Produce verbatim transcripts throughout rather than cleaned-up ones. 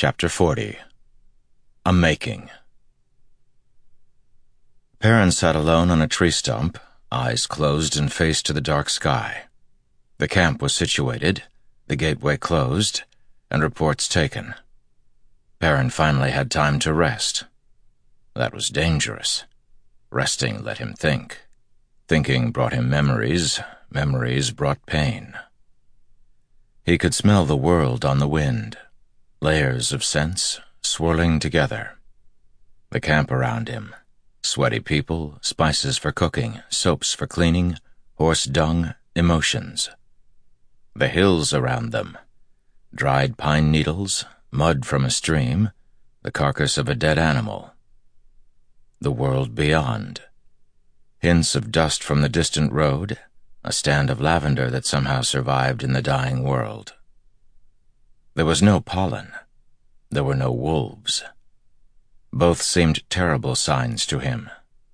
Chapter forty. A Making. Perrin sat alone on a tree stump, eyes closed and face to the dark sky. The camp was situated, the gateway closed, and reports taken. Perrin finally had time to rest. That was dangerous. Resting let him think. Thinking brought him memories, memories brought pain. He could smell the world on the wind, layers of scents swirling together. The camp around him, sweaty people, spices for cooking, soaps for cleaning, horse dung, emotions. The hills around them, dried pine needles, mud from a stream, the carcass of a dead animal. The world beyond, hints of dust from the distant road, a stand of lavender that somehow survived in the dying world. There was no pollen. There were no wolves. Both seemed terrible signs to him.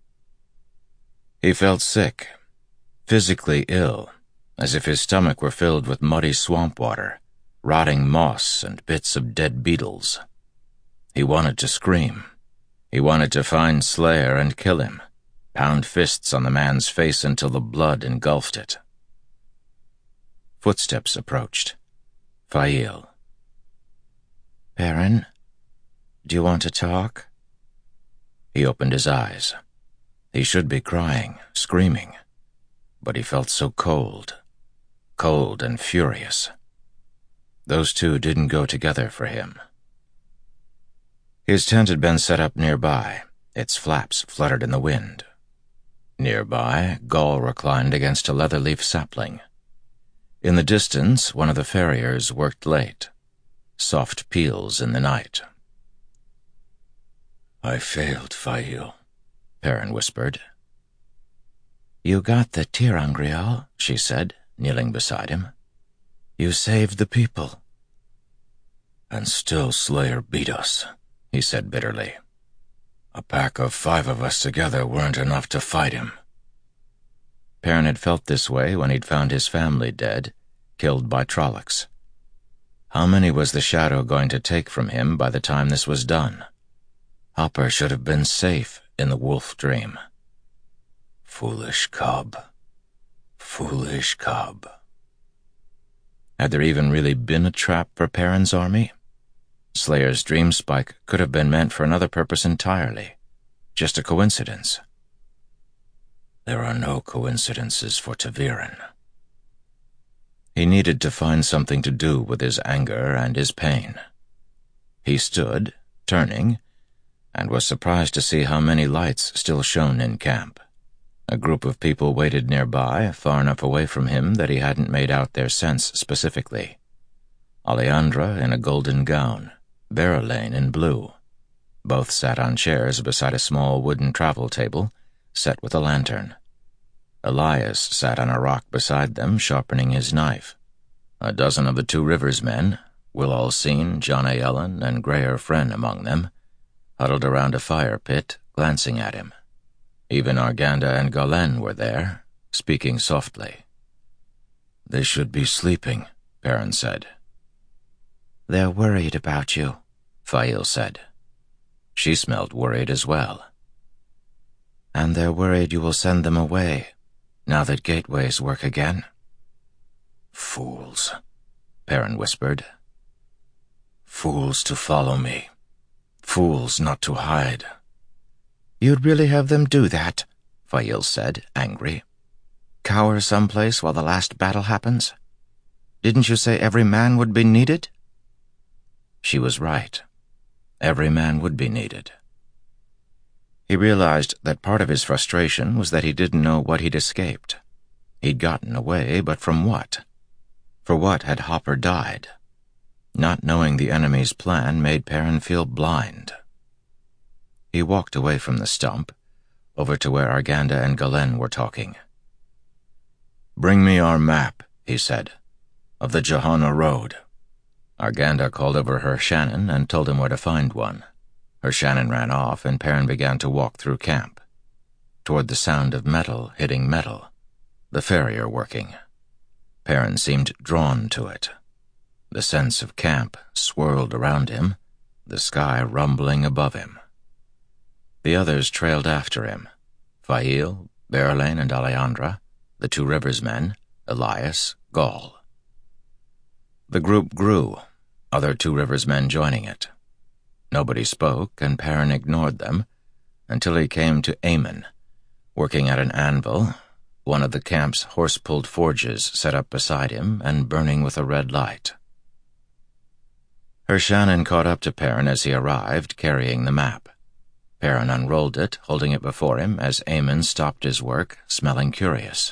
He felt sick, physically ill, as if his stomach were filled with muddy swamp water, rotting moss and bits of dead beetles. He wanted to scream. He wanted to find Slayer and kill him, pound fists on the man's face until the blood engulfed it. Footsteps approached. Fail. Perrin, do you want to talk? He opened his eyes. He should be crying, screaming, but he felt so cold, cold and furious. Those two didn't go together for him. His tent had been set up nearby, its flaps fluttered in the wind. Nearby, Gaul reclined against a leather-leaf sapling. In the distance, one of the farriers worked late. Soft peals in the night. I failed, Fail, Perrin whispered. You got the ter'angreal, she said, kneeling beside him. You saved the people. And still Slayer beat us, he said bitterly. A pack of five of us together weren't enough to fight him. Perrin had felt this way when he'd found his family dead, killed by Trollocs. How many was the Shadow going to take from him by the time this was done? Hopper should have been safe in the wolf dream. Foolish cub. Foolish cub. Had there even really been a trap for Perrin's army? Slayer's dream spike could have been meant for another purpose entirely. Just a coincidence. There are no coincidences for ta'veren. He needed to find something to do with his anger and his pain. He stood, turning, and was surprised to see how many lights still shone in camp. A group of people waited nearby, far enough away from him that he hadn't made out their sense specifically. Aleandra in a golden gown, Berylane in blue. Both sat on chairs beside a small wooden travel table, set with a lantern. Elias sat on a rock beside them, sharpening his knife. A dozen of the Two Rivers men, Will Alcine, John A. Ellen, and Greyer Fren among them, huddled around a fire pit, glancing at him. Even Arganda and Galen were there, speaking softly. They should be sleeping, Perrin said. They're worried about you, Fail said. She smelled worried as well. And they're worried you will send them away, now that gateways work again. Fools, Perrin whispered. Fools to follow me. Fools not to hide. You'd really have them do that, Fail said, angry. Cower someplace while the last battle happens? Didn't you say every man would be needed? She was right. Every man would be needed. He realized that part of his frustration was that he didn't know what he'd escaped. He'd gotten away, but from what? For what had Hopper died? Not knowing the enemy's plan made Perrin feel blind. He walked away from the stump, over to where Arganda and Galen were talking. Bring me our map, he said, of the Johanna Road. Arganda called over her Shannon and told him where to find one. Her Shannon ran off, and Perrin began to walk through camp, toward the sound of metal hitting metal, the farrier working. Perrin seemed drawn to it. The sense of camp swirled around him, the sky rumbling above him. The others trailed after him: Fail, Berelain and Alejandra, the Two Rivers men, Elias, Gaul. The group grew, other Two Rivers men joining it. Nobody spoke, and Perrin ignored them, until he came to Eamon, working at an anvil, one of the camp's horse-pulled forges set up beside him and burning with a red light. Hershannon caught up to Perrin as he arrived, carrying the map. Perrin unrolled it, holding it before him as Eamon stopped his work, smelling curious.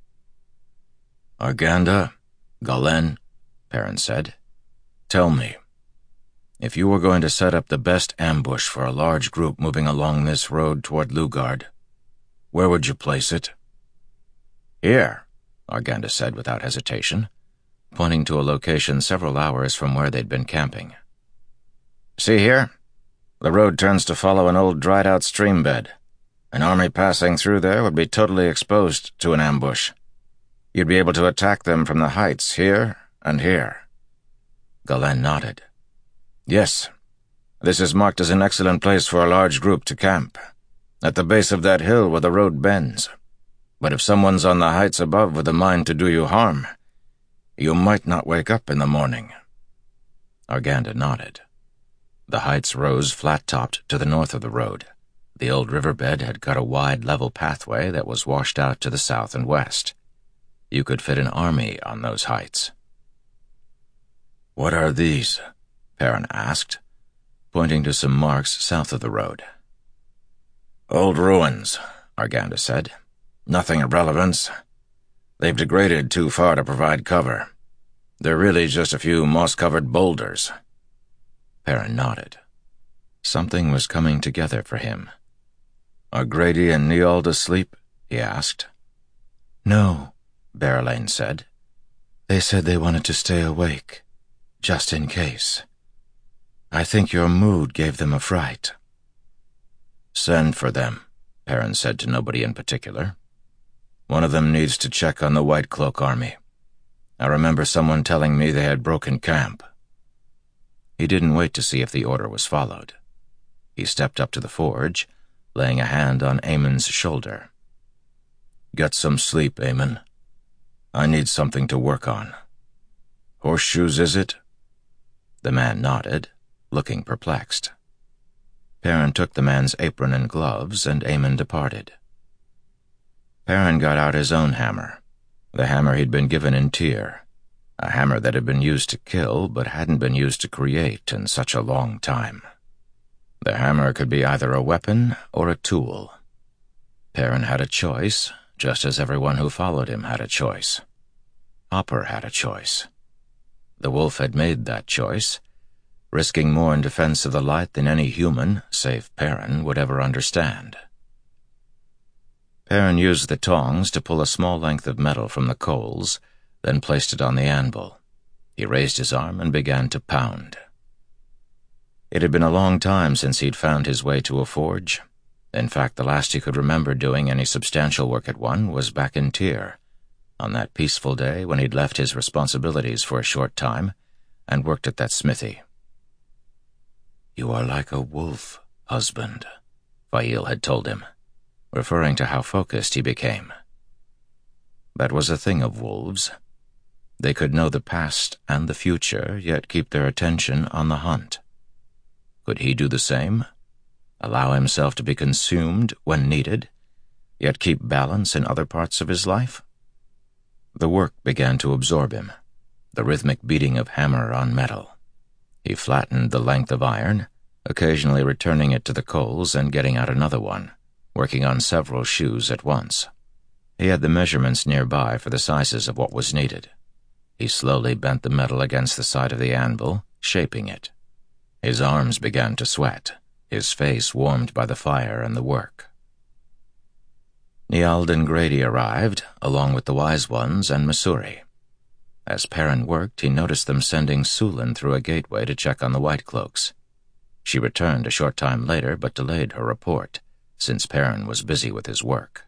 "Arganda, Galen," Perrin said, "tell me, if you were going to set up the best ambush for a large group moving along this road toward Lugard, where would you place it?" "Here," Arganda said without hesitation, pointing to a location several hours from where they'd been camping. "See here? The road turns to follow an old dried-out stream bed. An army passing through there would be totally exposed to an ambush. You'd be able to attack them from the heights here and here." Galen nodded. "Yes, this is marked as an excellent place for a large group to camp, at the base of that hill where the road bends. But if someone's on the heights above with a mind to do you harm, you might not wake up in the morning." Arganda nodded. The heights rose flat-topped to the north of the road. The old riverbed had cut a wide, level pathway that was washed out to the south and west. You could fit an army on those heights. "What are these?" Perrin asked, pointing to some marks south of the road. "Old ruins," Arganda said. "Nothing of relevance. They've degraded too far to provide cover. They're really just a few moss-covered boulders." Perrin nodded. Something was coming together for him. "Are Grady and Niald asleep?" he asked. "No," Berelain said. "They said they wanted to stay awake, just in case. I think your mood gave them a fright." "Send for them," Perrin said to nobody in particular. "One of them needs to check on the White Cloak army. I remember someone telling me they had broken camp." He didn't wait to see if the order was followed. He stepped up to the forge, laying a hand on Eamon's shoulder. "Get some sleep, Eamon. I need something to work on. Horseshoes, is it?" The man nodded, looking perplexed. Perrin took the man's apron and gloves, and Eamon departed. Perrin got out his own hammer, the hammer he'd been given in Tyr, a hammer that had been used to kill but hadn't been used to create in such a long time. The hammer could be either a weapon or a tool. Perrin had a choice, just as everyone who followed him had a choice. Hopper had a choice. The wolf had made that choice, risking more in defense of the light than any human, save Perrin, would ever understand. Perrin used the tongs to pull a small length of metal from the coals, then placed it on the anvil. He raised his arm and began to pound. It had been a long time since he'd found his way to a forge. In fact, the last he could remember doing any substantial work at one was back in Tyr, on that peaceful day when he'd left his responsibilities for a short time and worked at that smithy. "You are like a wolf, husband," Fail had told him, referring to how focused he became. That was a thing of wolves. They could know the past and the future, yet keep their attention on the hunt. Could he do the same? Allow himself to be consumed when needed, yet keep balance in other parts of his life? The work began to absorb him, the rhythmic beating of hammer on metal. He flattened the length of iron, occasionally returning it to the coals and getting out another one, working on several shoes at once. He had the measurements nearby for the sizes of what was needed. He slowly bent the metal against the side of the anvil, shaping it. His arms began to sweat, his face warmed by the fire and the work. Niald and Grady arrived, along with the Wise Ones and Masuri. As Perrin worked, he noticed them sending Sulin through a gateway to check on the White Cloaks. She returned a short time later, but delayed her report, since Perrin was busy with his work.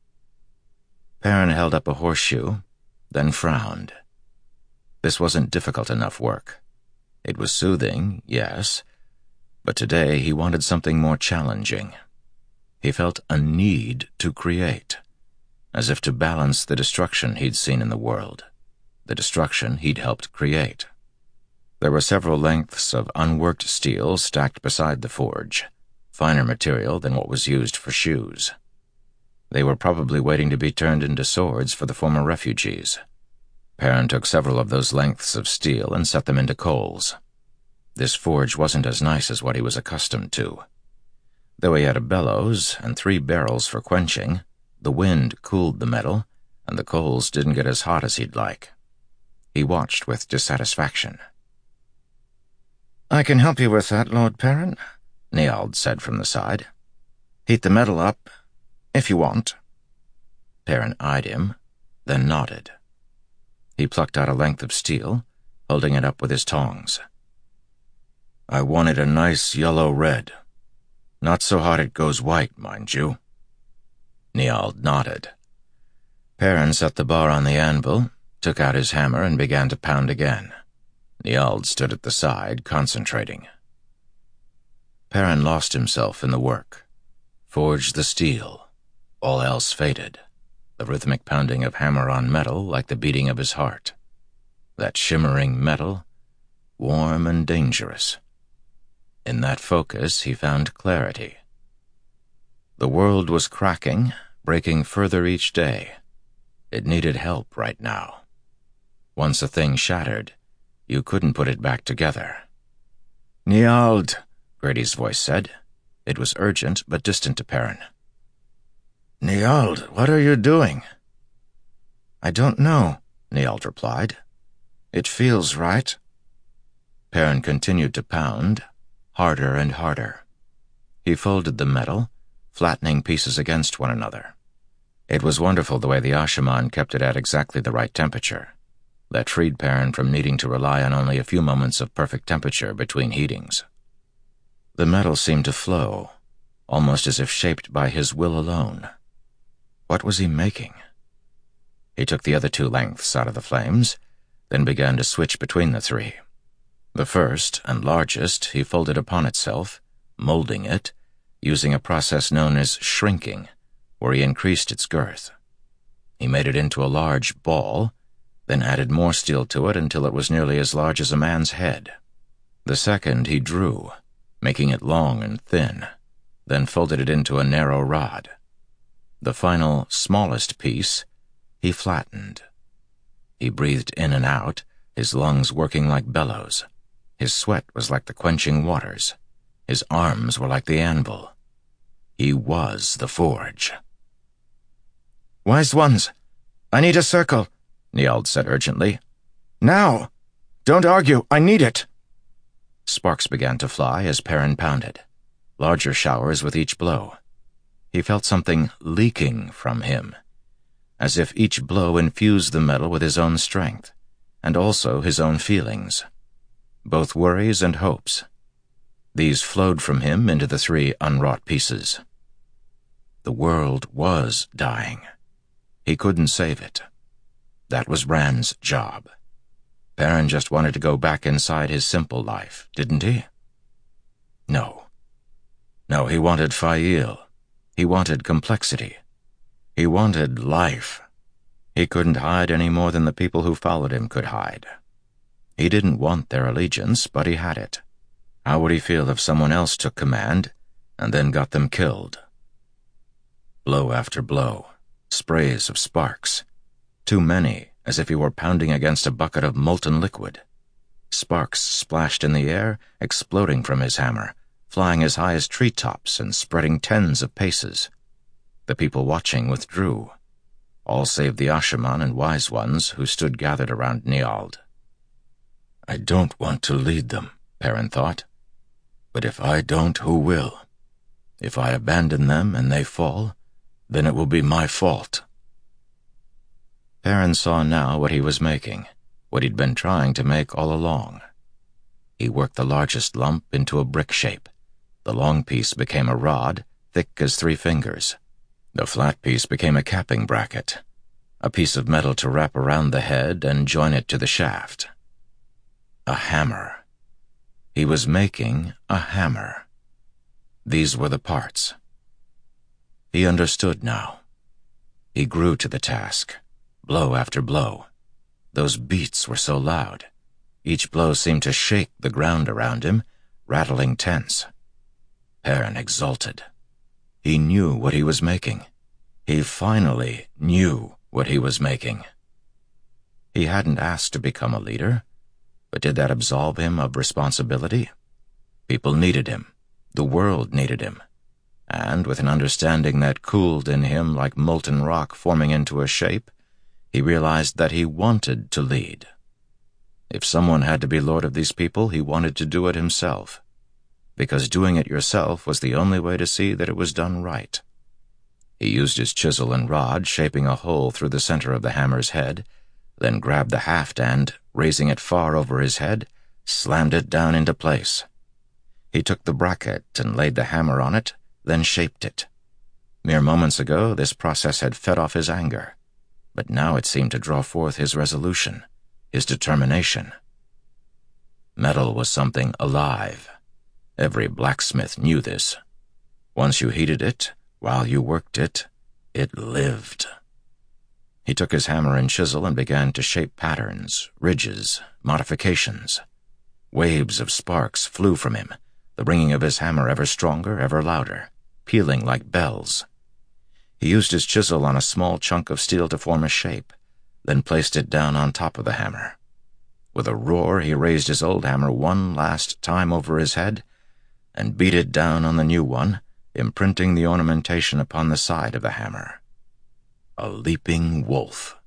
Perrin held up a horseshoe, then frowned. This wasn't difficult enough work. It was soothing, yes, But today he wanted something more challenging. He felt a need to create, as if to balance the destruction he'd seen in the world, the destruction he'd helped create. There were several lengths of unworked steel stacked beside the forge, finer material than what was used for shoes. They were probably waiting to be turned into swords for the former refugees. Perrin took several of those lengths of steel and set them into coals. This forge wasn't as nice as what he was accustomed to. Though he had a bellows and three barrels for quenching, the wind cooled the metal, and the coals didn't get as hot as he'd like. He watched with dissatisfaction. "I can help you with that, Lord Perrin," Niald said from the side. "Heat the metal up, if you want." Perrin eyed him, then nodded. He plucked out a length of steel, holding it up with his tongs. "I want it a nice yellow red. Not so hot it goes white, mind you." Niald nodded. Perrin set the bar on the anvil, took out his hammer, and began to pound again. Niald stood at the side, concentrating. Perrin lost himself in the work. Forged the steel. All else faded. The rhythmic pounding of hammer on metal like the beating of his heart. That shimmering metal, warm and dangerous. In that focus he found clarity. The world was cracking, breaking further each day. It needed help right now. Once a thing shattered, you couldn't put it back together. "Niald," Grady's voice said. It was urgent but distant to Perrin. "Niald, what are you doing?" "I don't know," Niald replied. "It feels right." Perrin continued to pound, harder and harder. He folded the metal, flattening pieces against one another. It was wonderful the way the Ashaman kept it at exactly the right temperature. That freed Perrin from needing to rely on only a few moments of perfect temperature between heatings. The metal seemed to flow, almost as if shaped by his will alone. What was he making? He took the other two lengths out of the flames, then began to switch between the three. The first, and largest, he folded upon itself, molding it, using a process known as shrinking, where he increased its girth. He made it into a large ball, then added more steel to it until it was nearly as large as a man's head. The second he drew, making it long and thin, then folded it into a narrow rod. The final, smallest piece, he flattened. He breathed in and out, his lungs working like bellows. His sweat was like the quenching waters. His arms were like the anvil. He was the forge. "Wise ones, I need a circle," Niald said urgently. "Now! Don't argue, I need it!" Sparks began to fly as Perrin pounded, larger showers with each blow. He felt something leaking from him, as if each blow infused the metal with his own strength, and also his own feelings, both worries and hopes. These flowed from him into the three unwrought pieces. The world was dying. He couldn't save it. That was Rand's job. Perrin just wanted to go back inside his simple life, didn't he? No. No, he wanted Fail. He wanted complexity. He wanted life. He couldn't hide any more than the people who followed him could hide. He didn't want their allegiance, but he had it. How would he feel if someone else took command and then got them killed? Blow after blow, sprays of sparks. Too many, as if he were pounding against a bucket of molten liquid. Sparks splashed in the air, exploding from his hammer, flying as high as treetops and spreading tens of paces. The people watching withdrew, all save the Ashaman and wise ones who stood gathered around Niald. I don't want to lead them, Perrin thought. But if I don't, who will? If I abandon them and they fall, then it will be my fault. Perrin saw now what he was making, what he'd been trying to make all along. He worked the largest lump into a brick shape. The long piece became a rod, thick as three fingers. The flat piece became a capping bracket, a piece of metal to wrap around the head and join it to the shaft. A hammer. He was making a hammer. These were the parts. He understood now. He grew to the task, blow after blow. Those beats were so loud. Each blow seemed to shake the ground around him, rattling tents. Perrin exulted. He knew what he was making. He finally knew what he was making. He hadn't asked to become a leader, but did that absolve him of responsibility? People needed him. The world needed him. And with an understanding that cooled in him like molten rock forming into a shape, he realized that he wanted to lead. If someone had to be lord of these people, he wanted to do it himself, because doing it yourself was the only way to see that it was done right. He used his chisel and rod, shaping a hole through the center of the hammer's head, then grabbed the haft and, raising it far over his head, slammed it down into place. He took the bracket and laid the hammer on it, then shaped it. Mere moments ago, this process had fed off his anger, but now it seemed to draw forth his resolution, his determination. Metal was something alive. Every blacksmith knew this. Once you heated it, while you worked it, it lived. He took his hammer and chisel and began to shape patterns, ridges, modifications. Waves of sparks flew from him, the ringing of his hammer ever stronger, ever louder, pealing like bells. He used his chisel on a small chunk of steel to form a shape, then placed it down on top of the hammer. With a roar, he raised his old hammer one last time over his head and beat it down on the new one, imprinting the ornamentation upon the side of the hammer. A leaping wolf.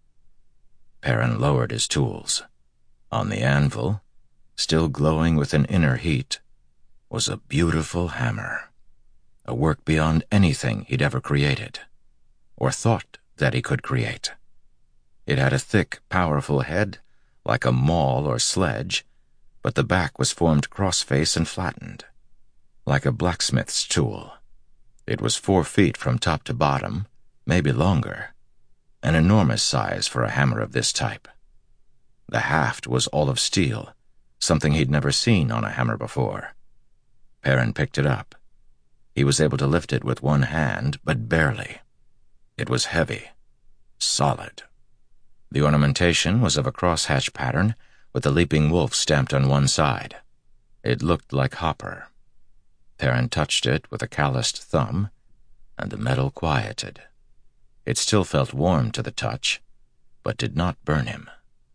Perrin lowered his tools. On the anvil, still glowing with an inner heat, was a beautiful hammer, a work beyond anything he'd ever created, or thought that he could create. It had a thick, powerful head, like a maul or sledge, but the back was formed cross-face and flattened, like a blacksmith's tool. It was four feet from top to bottom, maybe longer, an enormous size for a hammer of this type. The haft was all of steel, something he'd never seen on a hammer before. Perrin picked it up. He was able to lift it with one hand, but barely. It was heavy, solid. The ornamentation was of a crosshatch pattern, with a leaping wolf stamped on one side. It looked like Hopper. Perrin touched it with a calloused thumb, and the metal quieted. It still felt warm to the touch, but did not burn him.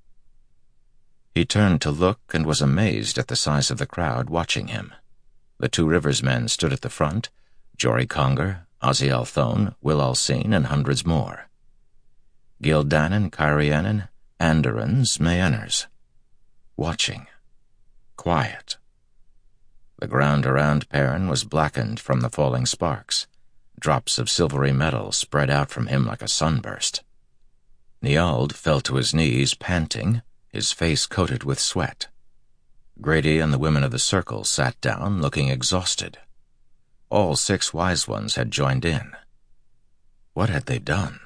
He turned to look and was amazed at the size of the crowd watching him. The Two Rivers men stood at the front, Jory Conger, Oziel Thone, Will Alcine, and hundreds more. Gildanon, Cairhienin, Andorans, Mayenners. Watching. Quiet. The ground around Perrin was blackened from the falling sparks. Drops of silvery metal spread out from him like a sunburst. Niald fell to his knees, panting, his face coated with sweat. Grady and the women of the circle sat down, looking exhausted. All six wise ones had joined in. What had they done?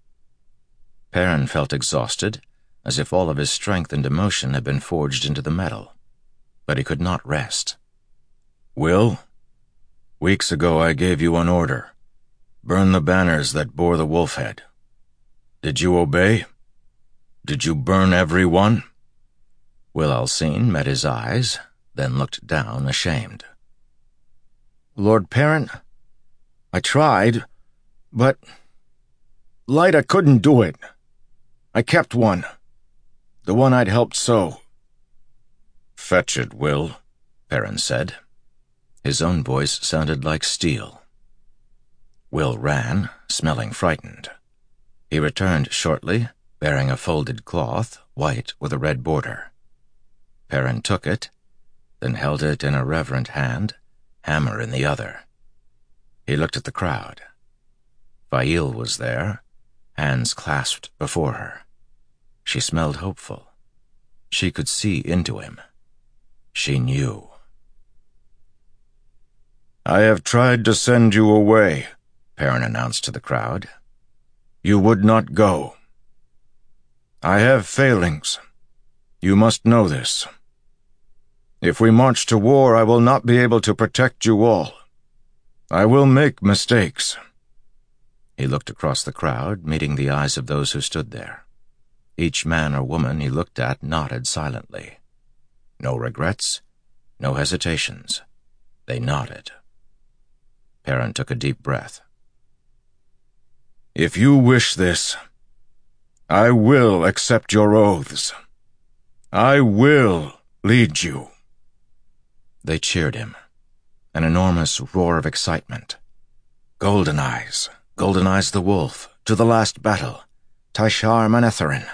Perrin felt exhausted, as if all of his strength and emotion had been forged into the metal. But he could not rest. Will, weeks ago I gave you an order. Burn the banners that bore the wolf head. Did you obey? Did you burn every one? Will Alcine met his eyes, then looked down, ashamed. Lord Perrin, I tried, but Lyta couldn't do it. I kept one, the one I'd helped sew. Fetch it, Will, Perrin said. His own voice sounded like steel. Will ran, smelling frightened. He returned shortly, bearing a folded cloth, white with a red border. Perrin took it, then held it in a reverent hand, hammer in the other. He looked at the crowd. Faile was there, hands clasped before her. She smelled hopeful. She could see into him. She knew. I have tried to send you away, Perrin announced to the crowd. You would not go. I have failings. You must know this. If we march to war, I will not be able to protect you all. I will make mistakes." He looked across the crowd, meeting the eyes of those who stood there. Each man or woman he looked at nodded silently. No regrets, no hesitations. They nodded. Perrin took a deep breath. "If you wish this, I will accept your oaths. I will lead you." They cheered him. An enormous roar of excitement. "Golden Eyes, Golden Eyes the Wolf, to the last battle, Taishar Manetherin."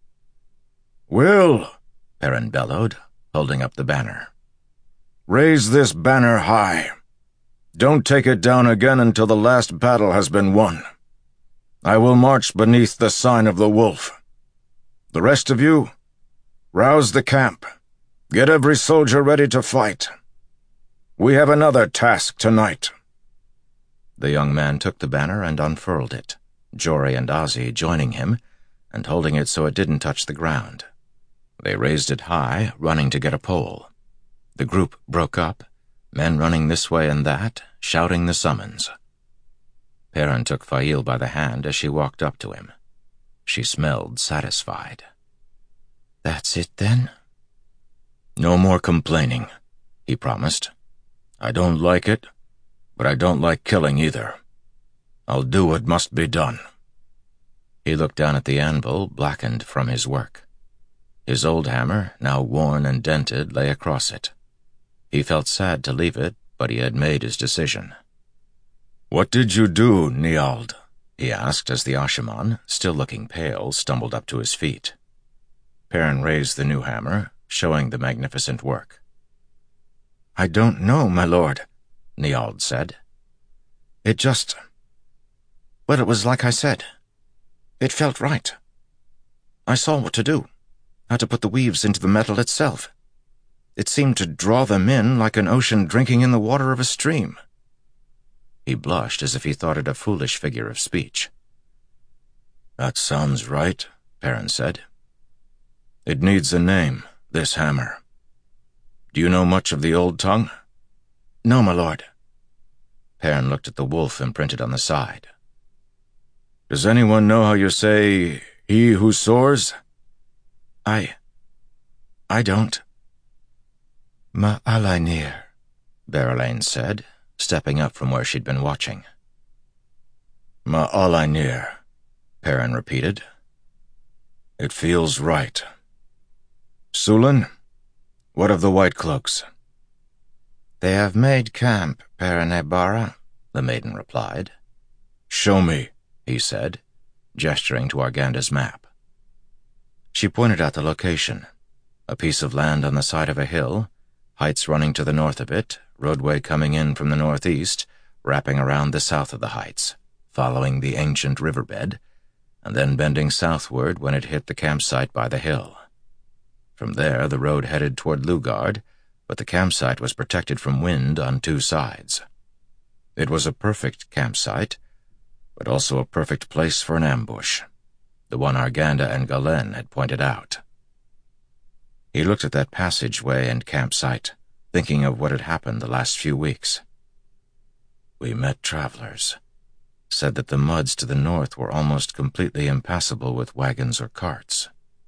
"Will," Perrin bellowed, holding up the banner. "Raise this banner high. Don't take it down again until the last battle has been won. I will march beneath the sign of the wolf. The rest of you, rouse the camp. Get every soldier ready to fight. We have another task tonight." The young man took the banner and unfurled it, Jory and Ozzy joining him and holding it so it didn't touch the ground. They raised it high, running to get a pole. The group broke up, men running this way and that, shouting the summons. Perrin took Fail by the hand as she walked up to him. She smelled satisfied. "That's it, then?" "No more complaining," he promised. "I don't like it, but I don't like killing either. I'll do what must be done." He looked down at the anvil, blackened from his work. His old hammer, now worn and dented, lay across it. He felt sad to leave it, but he had made his decision. "What did you do, Niald?" he asked as the Ashaman, still looking pale, stumbled up to his feet. Perrin raised the new hammer, showing the magnificent work. "I don't know, my lord," Niald said. "It just... well, it was like I said. It felt right. I saw what to do, how to put the weaves into the metal itself. It seemed to draw them in like an ocean drinking in the water of a stream." He blushed as if he thought it a foolish figure of speech. "That sounds right," Perrin said. "It needs a name, this hammer. Do you know much of the old tongue?" "No, my lord." Perrin looked at the wolf imprinted on the side. "Does anyone know how you say, 'he who soars'?" I... I don't." "Ma'alainir," Berelain said, stepping up from where she'd been watching. "Ma'alainir," Perrin repeated. "It feels right. Sulan, what of the White Cloaks?" "They have made camp, Perrin-e-Bara," the maiden replied. "Show me," he said, gesturing to Arganda's map. She pointed out the location, a piece of land on the side of a hill, heights running to the north of it, roadway coming in from the northeast, wrapping around the south of the heights, following the ancient riverbed, and then bending southward when it hit the campsite by the hill. From there, the road headed toward Lugard, but the campsite was protected from wind on two sides. It was a perfect campsite, but also a perfect place for an ambush, the one Arganda and Galen had pointed out. He looked at that passageway and campsite, thinking of what had happened the last few weeks. We met travelers, said that the muds to the north were almost completely impassable with wagons or carts.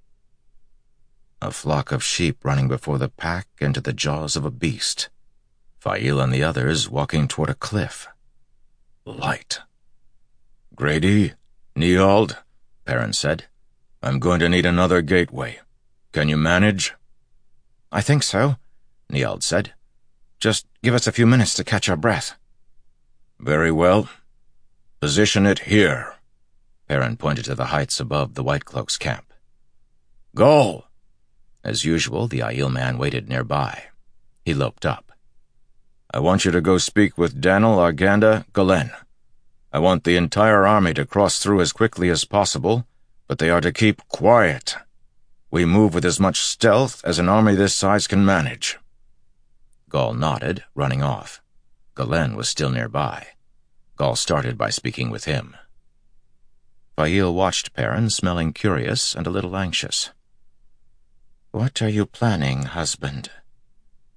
A flock of sheep running before the pack into the jaws of a beast. Fail and the others walking toward a cliff. Light. "Grady, Niald," Perrin said, "I'm going to need another gateway. Can you manage?" "I think so," Niald said. "Just give us a few minutes to catch our breath." "Very well. Position it here." Perrin pointed to the heights above the White Cloaks' camp. "Go!" As usual, the Aiel man waited nearby. He loped up. "I want you to go speak with Daniel, Arganda, Galen. I want the entire army to cross through as quickly as possible, but they are to keep quiet. We move with as much stealth as an army this size can manage." Gaul nodded, running off. Galen was still nearby. Gaul started by speaking with him. Fail watched Perrin, smelling curious and a little anxious. "What are you planning, husband?"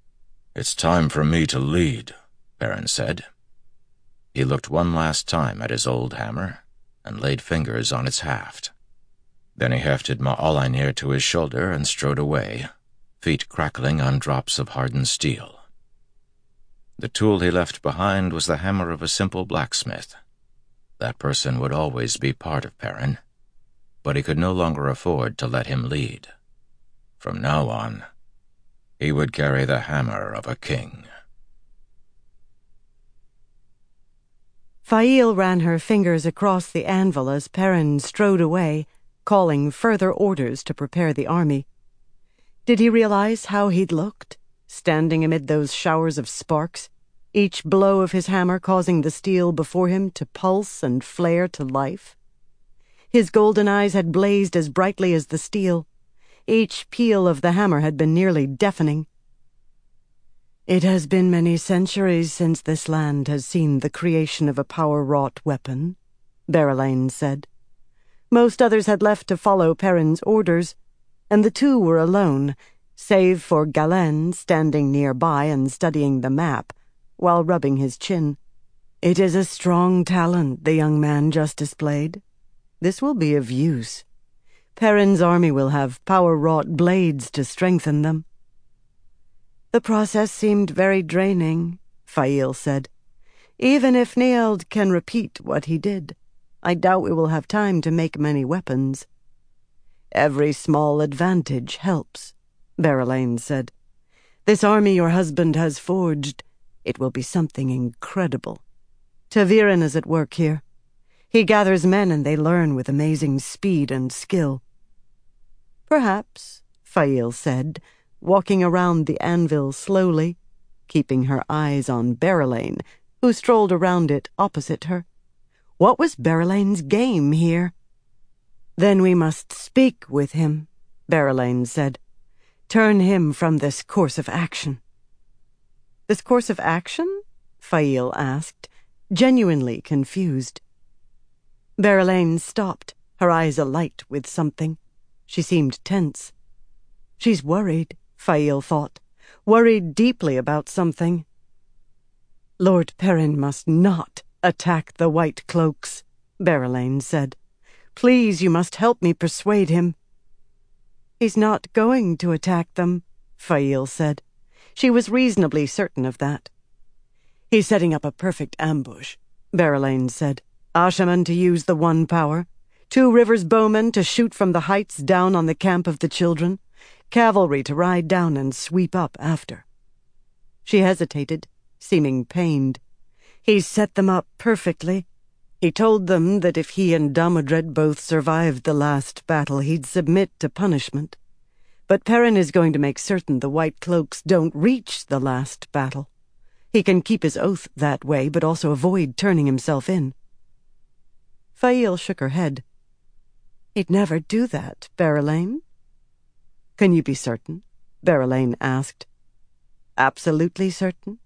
It's time for me to lead, Perrin said. He looked one last time at his old hammer and laid fingers on its haft. Then he hefted Ma'alinir to his shoulder and strode away, feet crackling on drops of hardened steel. The tool he left behind was the hammer of a simple blacksmith. That person would always be part of Perrin, but he could no longer afford to let him lead. From now on, he would carry the hammer of a king. Faile ran her fingers across the anvil as Perrin strode away, calling further orders to prepare the army. Did he realize how he'd looked, standing amid those showers of sparks, each blow of his hammer causing the steel before him to pulse and flare to life? His golden eyes had blazed as brightly as the steel. Each peal of the hammer had been nearly deafening. It has been many centuries since this land has seen the creation of a power-wrought weapon, Berelain said. Most others had left to follow Perrin's orders, and the two were alone, save for Galen standing nearby and studying the map, while rubbing his chin. It is a strong talent the young man just displayed. This will be of use. Perrin's army will have power-wrought blades to strengthen them. The process seemed very draining, Faile said. Even if Nield can repeat what he did, I doubt we will have time to make many weapons. Every small advantage helps, Berelain said. This army your husband has forged, it will be something incredible. ta'Veren is at work here. He gathers men and they learn with amazing speed and skill. Perhaps, Faile said, walking around the anvil slowly, keeping her eyes on Berelain, who strolled around it opposite her. What was Berelain's game here? Then we must speak with him, Berelain said. Turn him from this course of action. This course of action? Faile asked, genuinely confused. Berelain stopped, her eyes alight with something. She seemed tense. She's worried, Faile thought, worried deeply about something. Lord Perrin must not attack the White Cloaks, Berelain said. Please, you must help me persuade him. He's not going to attack them, Faile said. She was reasonably certain of that. He's setting up a perfect ambush, Berelain said. Ashaman to use the One Power, two Rivers bowmen to shoot from the heights down on the camp of the children, cavalry to ride down and sweep up after. She hesitated, seeming pained. He set them up perfectly. He told them that if he and Damodred both survived the last battle, he'd submit to punishment. But Perrin is going to make certain the White Cloaks don't reach the last battle. He can keep his oath that way, but also avoid turning himself in. Faile shook her head. He'd never do that, Berelain. Can you be certain? Berelain asked. Absolutely certain?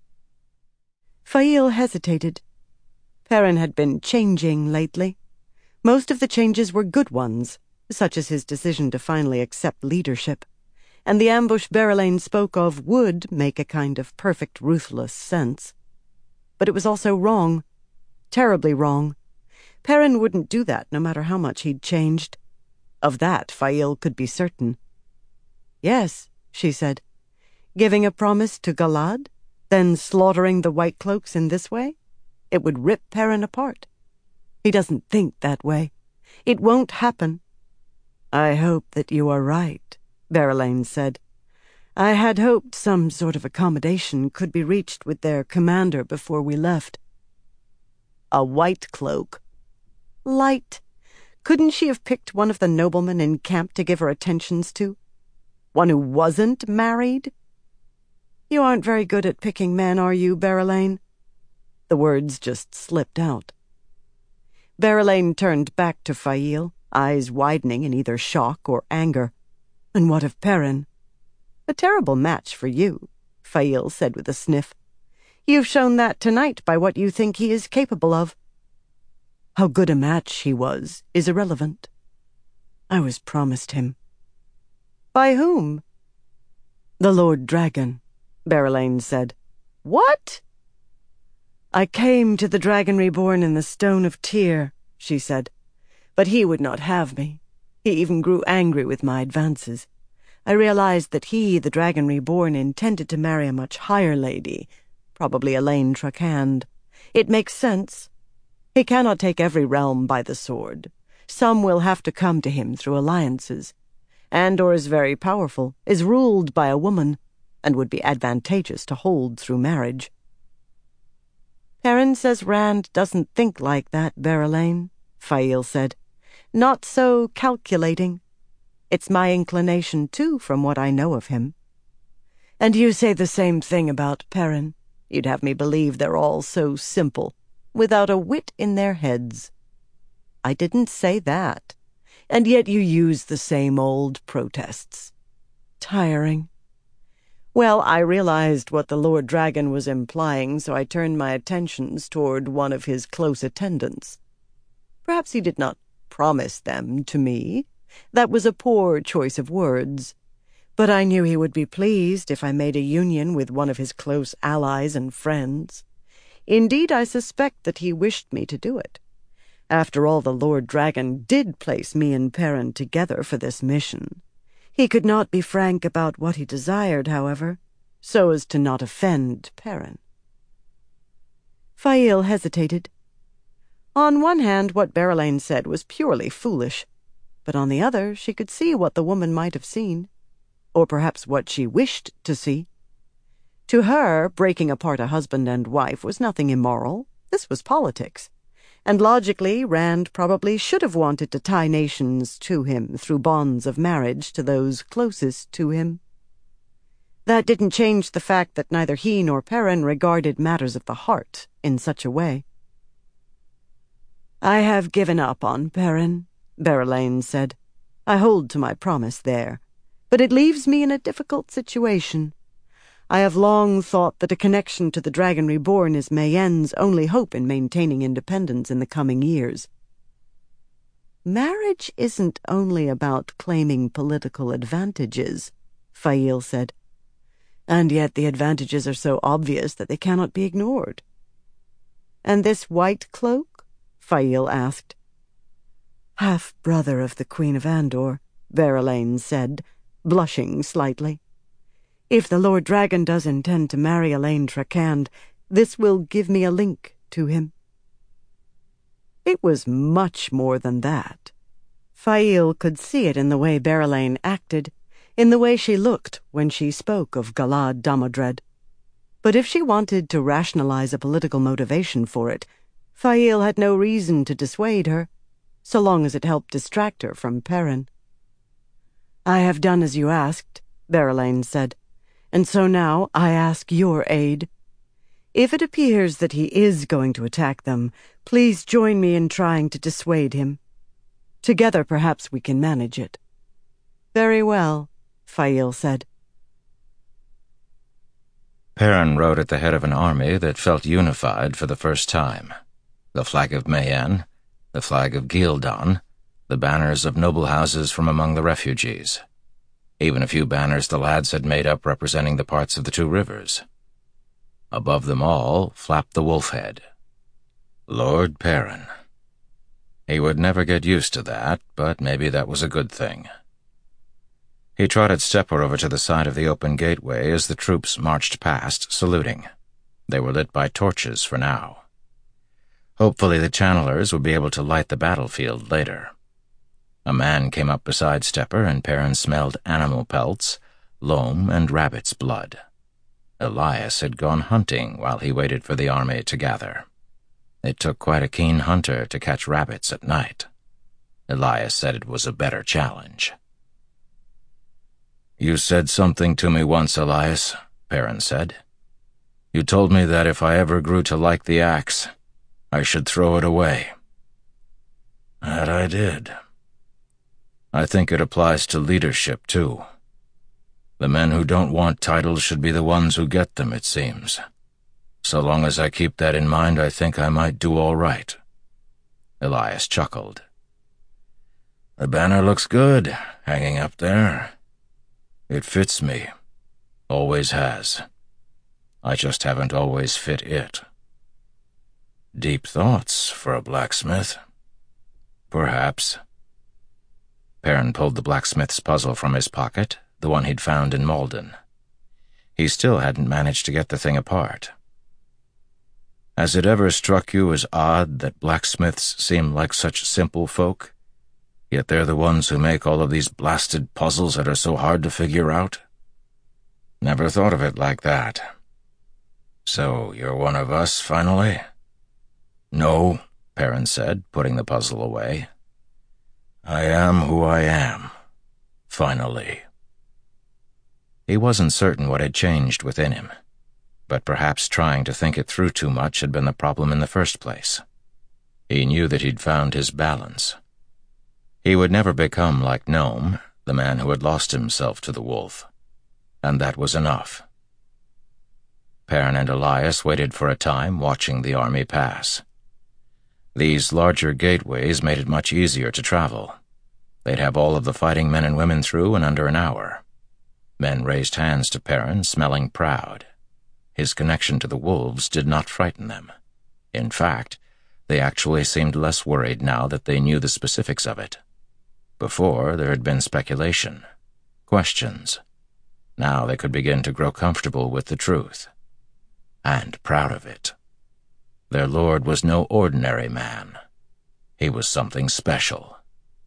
Faile hesitated. Perrin had been changing lately. Most of the changes were good ones, such as his decision to finally accept leadership, and the ambush Berelain spoke of would make a kind of perfect ruthless sense. But it was also wrong, terribly wrong. Perrin wouldn't do that no matter how much he'd changed. Of that Faile could be certain. Yes, she said. Giving a promise to Galad, then slaughtering the White Cloaks in this way? It would rip Perrin apart. He doesn't think that way. It won't happen. I hope that you are right, Berelain said. I had hoped some sort of accommodation could be reached with their commander before we left. A White Cloak? Light. Couldn't she have picked one of the noblemen in camp to give her attentions to? One who wasn't married? You aren't very good at picking men, are you, Berelain? The words just slipped out. Berelain turned back to Faile, eyes widening in either shock or anger. And what of Perrin? A terrible match for you, Faile said with a sniff. You've shown that tonight by what you think he is capable of. How good a match he was is irrelevant. I was promised him. By whom? The Lord Dragon. Berelain said. What? I came to the Dragon Reborn in the Stone of Tyr, she said. But he would not have me. He even grew angry with my advances. I realized that he, the Dragon Reborn, intended to marry a much higher lady, probably Elaine Trakand. It makes sense. He cannot take every realm by the sword. Some will have to come to him through alliances. Andor is very powerful, is ruled by a woman, and would be advantageous to hold through marriage. Perrin says Rand doesn't think like that, Berelain, Faile said. Not so calculating. It's my inclination, too, from what I know of him. And you say the same thing about Perrin. You'd have me believe they're all so simple, without a whit in their heads. I didn't say that. And yet you use the same old protests. Tiring. Well, I realized what the Lord Dragon was implying, so I turned my attentions toward one of his close attendants. Perhaps he did not promise them to me. That was a poor choice of words. But I knew he would be pleased if I made a union with one of his close allies and friends. Indeed, I suspect that he wished me to do it. After all, the Lord Dragon did place me and Perrin together for this mission. He could not be frank about what he desired, however, so as to not offend Perrin. Faile hesitated. On one hand, what Berelain said was purely foolish, but on the other, she could see what the woman might have seen, or perhaps what she wished to see. To her, breaking apart a husband and wife was nothing immoral. This was politics. And logically, Rand probably should have wanted to tie nations to him through bonds of marriage to those closest to him. That didn't change the fact that neither he nor Perrin regarded matters of the heart in such a way. I have given up on Perrin, Berelain said. I hold to my promise there, but it leaves me in a difficult situation. I have long thought that a connection to the Dragon Reborn is Mayenne's only hope in maintaining independence in the coming years. Marriage isn't only about claiming political advantages, Faile said. And yet the advantages are so obvious that they cannot be ignored. And this white cloak? Faile asked. Half-brother of the Queen of Andor, Berelain said, blushing slightly. If the Lord Dragon does intend to marry Elaine Trakand, this will give me a link to him. It was much more than that. Faile could see it in the way Berelain acted, in the way she looked when she spoke of Galad Damodred. But if she wanted to rationalize a political motivation for it, Faile had no reason to dissuade her, so long as it helped distract her from Perrin. I have done as you asked, Berelain said. And so now I ask your aid. If it appears that he is going to attack them, please join me in trying to dissuade him. Together perhaps we can manage it. Very well, Faile said. Perrin rode at the head of an army that felt unified for the first time. The flag of Mayenne, the flag of Gildan, the banners of noble houses from among the refugees. Even a few banners the lads had made up representing the parts of the two rivers. Above them all flapped the wolf head. Lord Perrin. He would never get used to that, but maybe that was a good thing. He trotted Stepper over to the side of the open gateway as the troops marched past, saluting. They were lit by torches for now. Hopefully the channelers would be able to light the battlefield later. A man came up beside Stepper, and Perrin smelled animal pelts, loam, and rabbit's blood. Elias had gone hunting while he waited for the army to gather. It took quite a keen hunter to catch rabbits at night. Elias said it was a better challenge. You said something to me once, Elias, Perrin said. You told me that if I ever grew to like the axe, I should throw it away. That I did. I think it applies to leadership, too. The men who don't want titles should be the ones who get them, it seems. So long as I keep that in mind, I think I might do all right. Elias chuckled. The banner looks good, hanging up there. It fits me. Always has. I just haven't always fit it." "Deep thoughts for a blacksmith." "Perhaps." Perrin pulled the blacksmith's puzzle from his pocket, the one he'd found in Malden. He still hadn't managed to get the thing apart. "Has it ever struck you as odd that blacksmiths seem like such simple folk, yet they're the ones who make all of these blasted puzzles that are so hard to figure out?" "Never thought of it like that." "So you're one of us, finally?" "No," Perrin said, putting the puzzle away. "I am who I am. Finally." He wasn't certain what had changed within him, but perhaps trying to think it through too much had been the problem in the first place. He knew that he'd found his balance. He would never become like Gnome, the man who had lost himself to the wolf, and that was enough. Perrin and Elias waited for a time, watching the army pass. These larger gateways made it much easier to travel. They'd have all of the fighting men and women through in under an hour. Men raised hands to Perrin, smelling proud. His connection to the wolves did not frighten them. In fact, they actually seemed less worried now that they knew the specifics of it. Before, there had been speculation, questions. Now they could begin to grow comfortable with the truth. And proud of it. Their lord was no ordinary man. He was something special.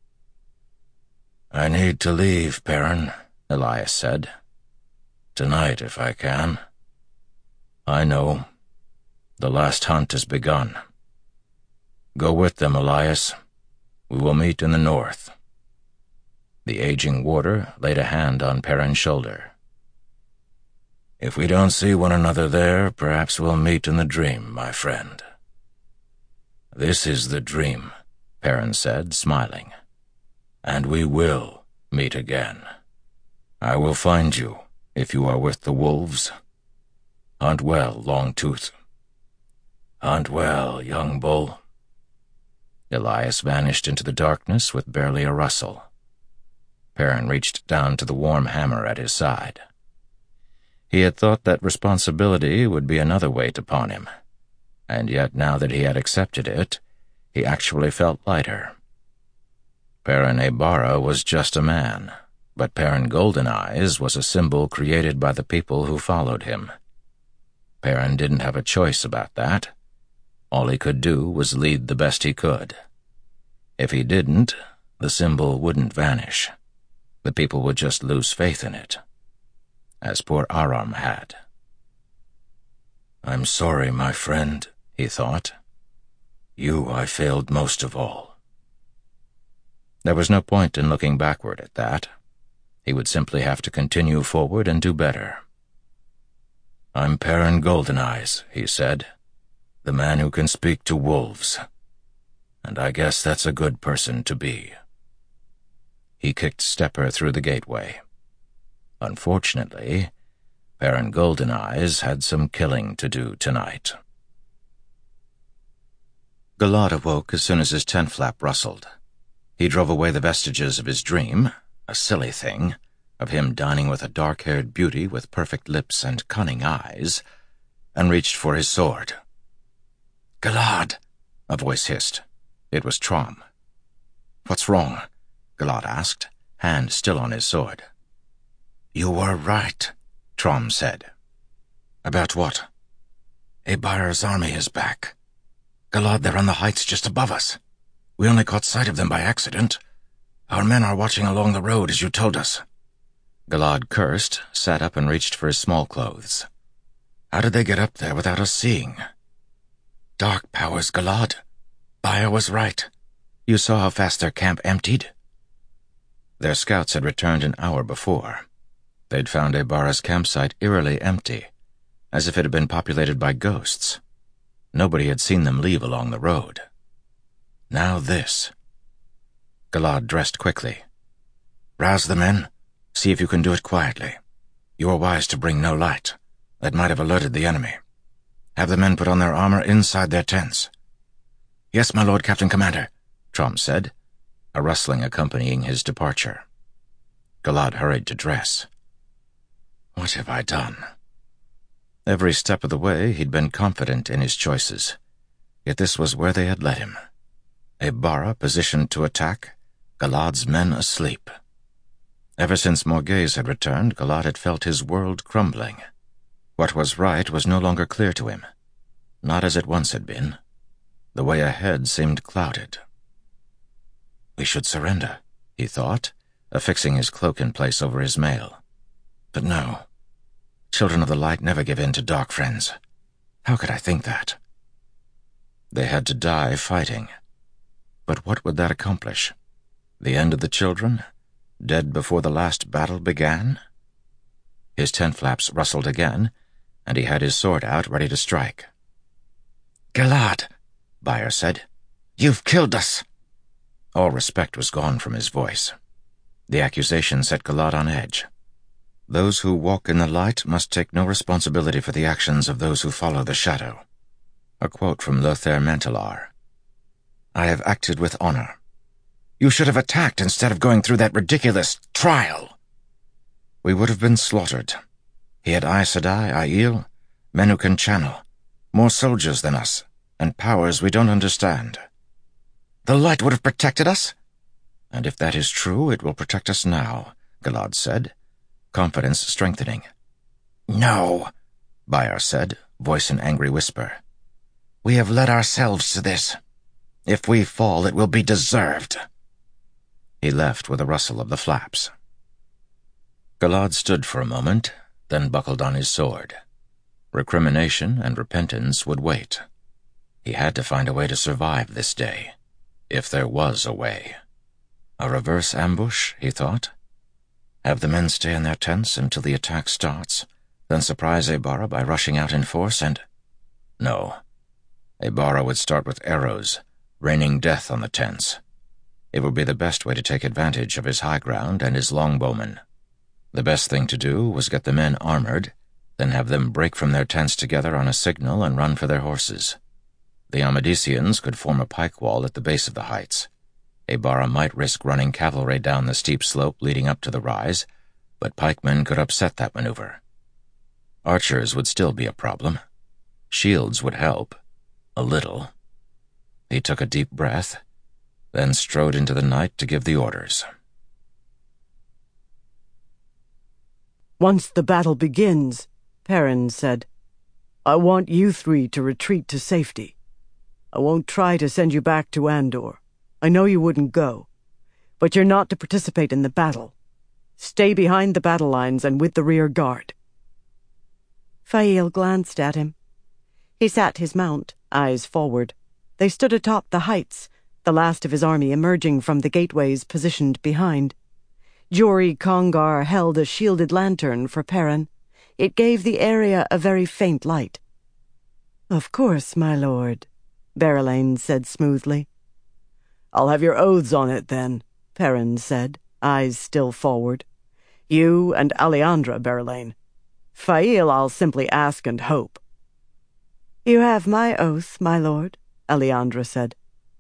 "I need to leave, Perrin," Elias said. "Tonight, if I can." "I know. The last hunt has begun. Go with them, Elias. We will meet in the north." The aging warder laid a hand on Perrin's shoulder. "If we don't see one another there, perhaps we'll meet in the dream, my friend." "This is the dream," Perrin said, smiling. "And we will meet again. I will find you, if you are with the wolves. Hunt well, Longtooth. Hunt well, young bull." Elias vanished into the darkness with barely a rustle. Perrin reached down to the warm hammer at his side. He had thought that responsibility would be another weight upon him, and yet now that he had accepted it, he actually felt lighter. Perrin Aybara was just a man, but Perrin Goldeneyes was a symbol created by the people who followed him. Perrin didn't have a choice about that. All he could do was lead the best he could. If he didn't, the symbol wouldn't vanish. The people would just lose faith in it. As poor Aram had. "I'm sorry, my friend," he thought. "You I failed most of all." There was no point in looking backward at that. He would simply have to continue forward and do better. "I'm Perrin Goldeneyes," he said, "the man who can speak to wolves. And I guess that's a good person to be." He kicked Stepper through the gateway. Unfortunately, Perrin Goldeneyes had some killing to do tonight. Galad awoke as soon as his tent flap rustled. He drove away the vestiges of his dream, a silly thing, of him dining with a dark-haired beauty with perfect lips and cunning eyes, and reached for his sword. "Galad!" a voice hissed. It was Trom. "What's wrong?" Galad asked, hand still on his sword. "You were right," Trom said. "About what?" "Aybara's army is back. Galad, they're on the heights just above us. We only caught sight of them by accident. Our men are watching along the road as you told us." Galad cursed, sat up and reached for his small clothes. "How did they get up there without us seeing?" "Dark powers, Galad. Baya was right. You saw how fast their camp emptied?" Their scouts had returned an hour before. They'd found Aybara's campsite eerily empty, as if it had been populated by ghosts. Nobody had seen them leave along the road. Now this. Galad dressed quickly. "Rouse the men. See if you can do it quietly. You were wise to bring no light. That might have alerted the enemy. Have the men put on their armor inside their tents." "Yes, my lord Captain Commander," Trom said, a rustling accompanying his departure. Galad hurried to dress. "What have I done?" Every step of the way he'd been confident in his choices, yet this was where they had led him. A Bara positioned to attack, Galad's men asleep. Ever since Morghese had returned, Galad had felt his world crumbling. What was right was no longer clear to him, not as it once had been. The way ahead seemed clouded. We should surrender, he thought, affixing his cloak in place over his mail. But no. Children of the Light never give in to dark friends. How could I think that? They had to die fighting. But what would that accomplish? The end of the children? Dead before the last battle began? His tent flaps rustled again, and he had his sword out ready to strike. Galad, Bayer said, you've killed us. All respect was gone from his voice. The accusation set Galad on edge. Those who walk in the light must take no responsibility for the actions of those who follow the shadow. A quote from Lothair Mantelar. I have acted with honor. You should have attacked instead of going through that ridiculous trial. We would have been slaughtered. He had Aes Sedai, Aiel, men who can channel, more soldiers than us, and powers we don't understand. The light would have protected us? And if that is true, it will protect us now, Galad said, confidence strengthening. No, Bayer said, voice in angry whisper. We have led ourselves to this. If we fall, it will be deserved. He left with a rustle of the flaps. Galad stood for a moment, then buckled on his sword. Recrimination and repentance would wait. He had to find a way to survive this day, if there was a way. A reverse ambush, he thought. Have the men stay in their tents until the attack starts, then surprise Abara by rushing out in force and... No. Abara would start with arrows, raining death on the tents. It would be the best way to take advantage of his high ground and his longbowmen. The best thing to do was get the men armored, then have them break from their tents together on a signal and run for their horses. The Amadisians could form a pike wall at the base of the heights. Abara might risk running cavalry down the steep slope leading up to the rise, but pikemen could upset that maneuver. Archers would still be a problem. Shields would help. A little. He took a deep breath, then strode into the night to give the orders. Once the battle begins, Perrin said, I want you three to retreat to safety. I won't try to send you back to Andor. I know you wouldn't go. But you're not to participate in the battle. Stay behind the battle lines and with the rear guard. Fael glanced at him. He sat his mount, eyes forward. They stood atop the heights, the last of his army emerging from the gateways positioned behind. Jori Kongar held a shielded lantern for Perrin. It gave the area a very faint light. Of course, my lord, Berelain said smoothly. I'll have your oaths on it, then, Perrin said, eyes still forward. You and Aleandra, Berelain. Fael I'll simply ask and hope. You have my oath, my lord, Aleandra said.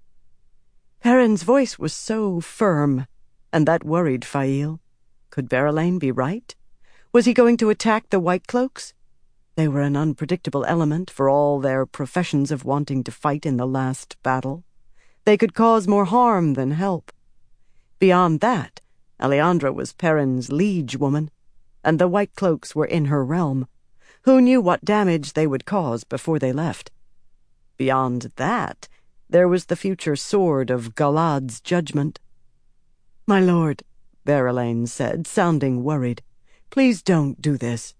Perrin's voice was so firm, and that worried Fael. Could Berelain be right? Was he going to attack the White Cloaks? They were an unpredictable element for all their professions of wanting to fight in the last battle. They could cause more harm than help. Beyond that, Aleandra was Perrin's liege woman, and the White Cloaks were in her realm. Who knew what damage they would cause before they left? Beyond that, there was the future sword of Galad's judgment. My lord, Berelain said, sounding worried, please don't do this.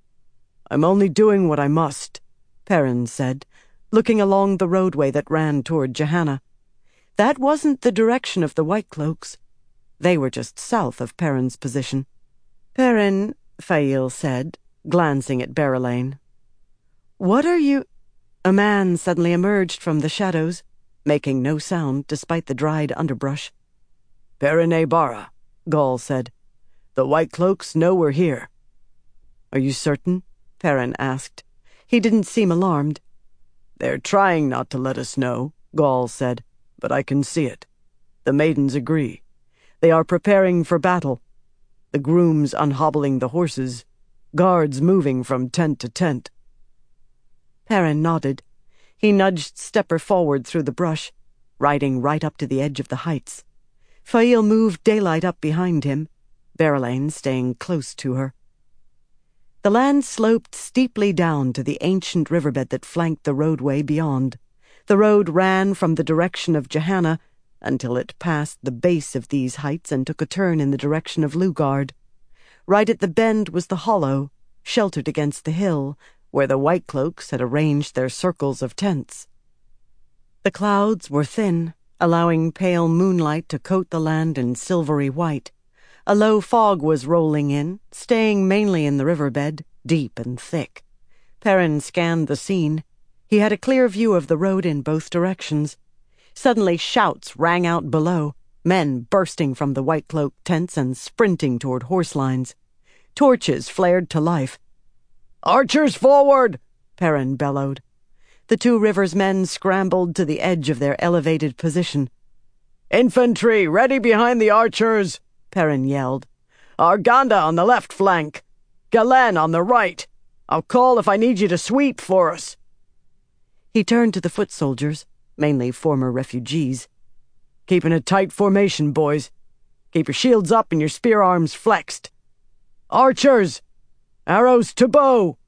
I'm only doing what I must, Perrin said, looking along the roadway that ran toward Jahanna. That wasn't the direction of the White Cloaks. They were just south of Perrin's position. Perrin, Fael said, glancing at Berelain. What are you... A man suddenly emerged from the shadows, making no sound despite the dried underbrush. Perrin Abara, Gaul said. The White Cloaks know we're here. Are you certain? Perrin asked. He didn't seem alarmed. They're trying not to let us know, Gaul said, but I can see it. The maidens agree. They are preparing for battle. The grooms unhobbling the horses, guards moving from tent to tent. Perrin nodded. He nudged Stepper forward through the brush, riding right up to the edge of the heights. Fail moved Daylight up behind him, Berelain staying close to her. The land sloped steeply down to the ancient riverbed that flanked the roadway beyond. The road ran from the direction of Johanna until it passed the base of these heights and took a turn in the direction of Lugard. Right at the bend was the hollow, sheltered against the hill, where the Whitecloaks had arranged their circles of tents. The clouds were thin, allowing pale moonlight to coat the land in silvery white. A low fog was rolling in, staying mainly in the riverbed, deep and thick. Perrin scanned the scene. He had a clear view of the road in both directions. Suddenly shouts rang out below, men bursting from the Whitecloak tents and sprinting toward horse lines. Torches flared to life. "Archers forward!" Perrin bellowed. The two Rivers men scrambled to the edge of their elevated position. "Infantry, ready behind the archers!" Perrin yelled. "Arganda on the left flank. Galen on the right. I'll call if I need you to sweep for us." He turned to the foot soldiers, mainly former refugees. "Keeping a tight formation, boys. Keep your shields up and your spear arms flexed. Archers! Arrows to bow!"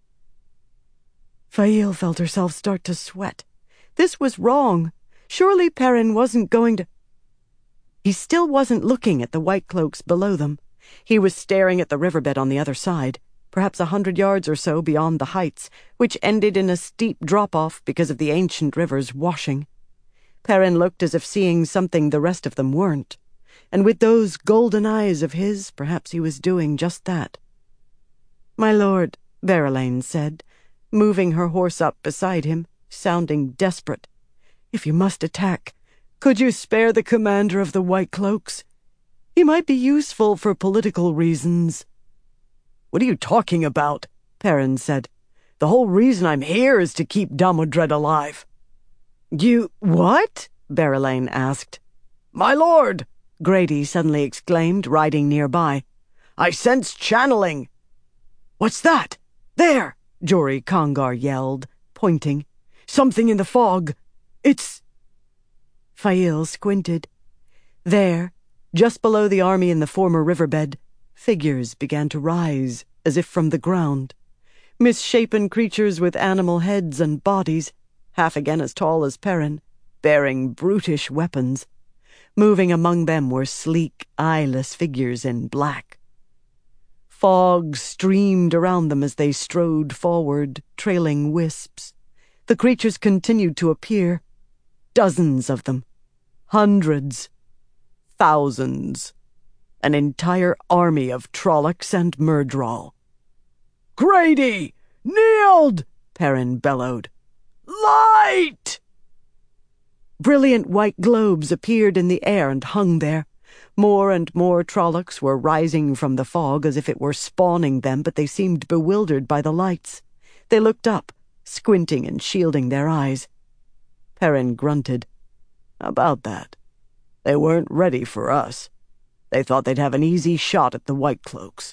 Fail felt herself start to sweat. This was wrong. Surely Perrin wasn't going to... He still wasn't looking at the Whitecloaks below them. He was staring at the riverbed on the other side, perhaps a hundred yards or so beyond the heights, which ended in a steep drop-off because of the ancient rivers washing. Perrin looked as if seeing something the rest of them weren't, and with those golden eyes of his, perhaps he was doing just that. "My lord," Berelain said, moving her horse up beside him, sounding desperate, "if you must attack, could you spare the commander of the Whitecloaks? He might be useful for political reasons." "What are you talking about?" Perrin said. "The whole reason I'm here is to keep Damodred alive." "You... what?" Berelain asked. "My lord!" Grady suddenly exclaimed, riding nearby. "I sense channeling." "What's that? There!" Jory Congar yelled, pointing. "Something in the fog. It's..." Fail squinted. There, just below the army in the former riverbed, figures began to rise, as if from the ground. Misshapen creatures with animal heads and bodies, half again as tall as Perrin, bearing brutish weapons. Moving among them were sleek, eyeless figures in black. Fog streamed around them as they strode forward, trailing wisps. The creatures continued to appear. Dozens of them. Hundreds. Thousands. An entire army of Trollocs and Myrddraal. "Grady! Kneeled!" Perrin bellowed. "Light!" Brilliant white globes appeared in the air and hung there. More and more Trollocs were rising from the fog as if it were spawning them, but they seemed bewildered by the lights. They looked up, squinting and shielding their eyes. Perrin grunted. "About that. They weren't ready for us. They thought they'd have an easy shot at the Whitecloaks."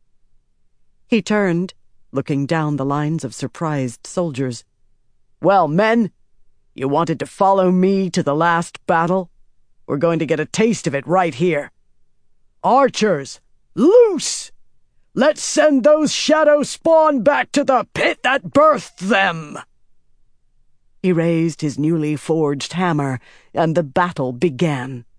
He turned, looking down the lines of surprised soldiers. "Well, men, you wanted to follow me to the last battle? We're going to get a taste of it right here. Archers, loose! Let's send those shadow spawn back to the pit that birthed them!" He raised his newly forged hammer, and the battle began.